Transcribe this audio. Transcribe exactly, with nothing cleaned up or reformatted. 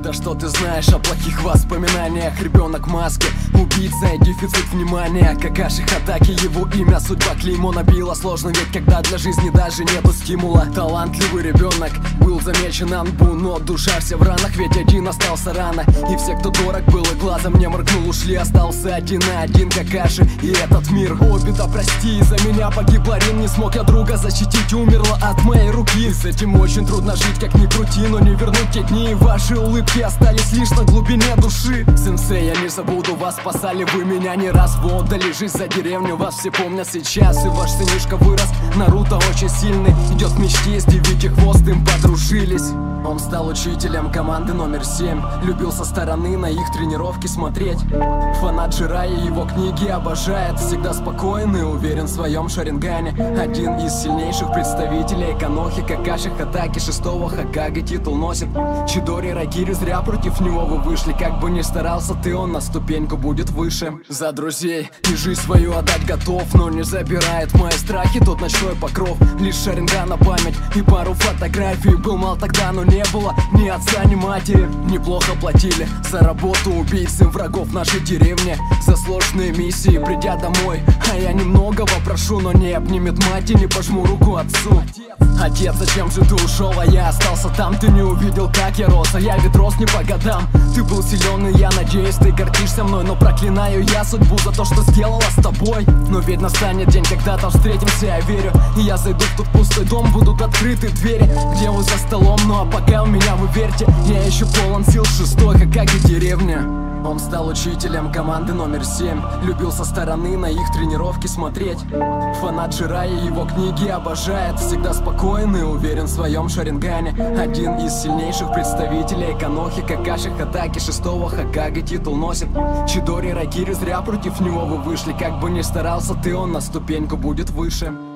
Да что ты знаешь о плохих воспоминаниях? Ребенок в маске, убийца и дефицит внимания. Какаши Хатаки, его имя, судьба клеймо набила. Сложно ведь, когда для жизни даже нету стимула. Талантливый ребенок был замечен Анбу, но душа вся в ранах, ведь один остался рано. И все, кто дорог был и глазом не моргнул, ушли. Остался один на один Какаши и этот мир. О, беда, прости, за меня погибла Рин. Не смог я друга защитить, умерла от моей руки. С этим очень трудно жить, как ни крути, но не вернуть те дни. Ваши улыбки остались лишь на глубине души. Сенсей, я не забуду вас, спасали вы меня не раз. Вы отдали жизнь за деревню, вас все помнят сейчас. И ваш сынишка вырос, Наруто очень сильный. Идет в мечте, с девятихвост им подружились. Он стал учителем команды номер семь. Любил со стороны на их тренировки смотреть. Фанат Джирайя, его книги обожает. Всегда спокоен и уверен в своем шарингане. Один из сильнейших представителей Канохи, Какаши Хатаки, шестого Хокаге титул носит. Чидори Райкирю, зря против него вы вышли. Как бы ни старался ты, он на ступеньку будет выше. За друзей и жизнь свою отдать готов, но не забирает мои страхи тот ночной покров. Лишь шаринган на память и пару фотографий. Был мал тогда, но не было ни отца, ни матери. Неплохо платили за работу убийцы врагов нашей деревни. За сложные миссии, придя домой, а я немного попрошу, но не обнимет мать и не пожму руку отцу. Отец, зачем же ты ушел, а я остался там? Ты не увидел, как я рос, а я ведь рос не по годам. Ты был силен, и я надеюсь, ты гордишься мной. Но проклинаю я судьбу за то, что сделала с тобой. Но ведь настанет день, когда там встретимся, я верю. И я зайду в тот пустой дом, будут открыты двери, где вы за столом. Ну а пока у меня, вы верьте, я еще полон сил. Шестой Хокаге деревня. Он стал учителем команды номер семь. Любил со стороны на их тренировки смотреть. Фанат Джирайя, его книги обожает. Всегда спокоен и уверен в своем шарингане. Один из сильнейших представителей Канохи, Какаши Хатаки, шестого Хокаге титул носит. Чидори Райкирю, зря против него вы вышли. Как бы ни старался ты, он на ступеньку будет выше.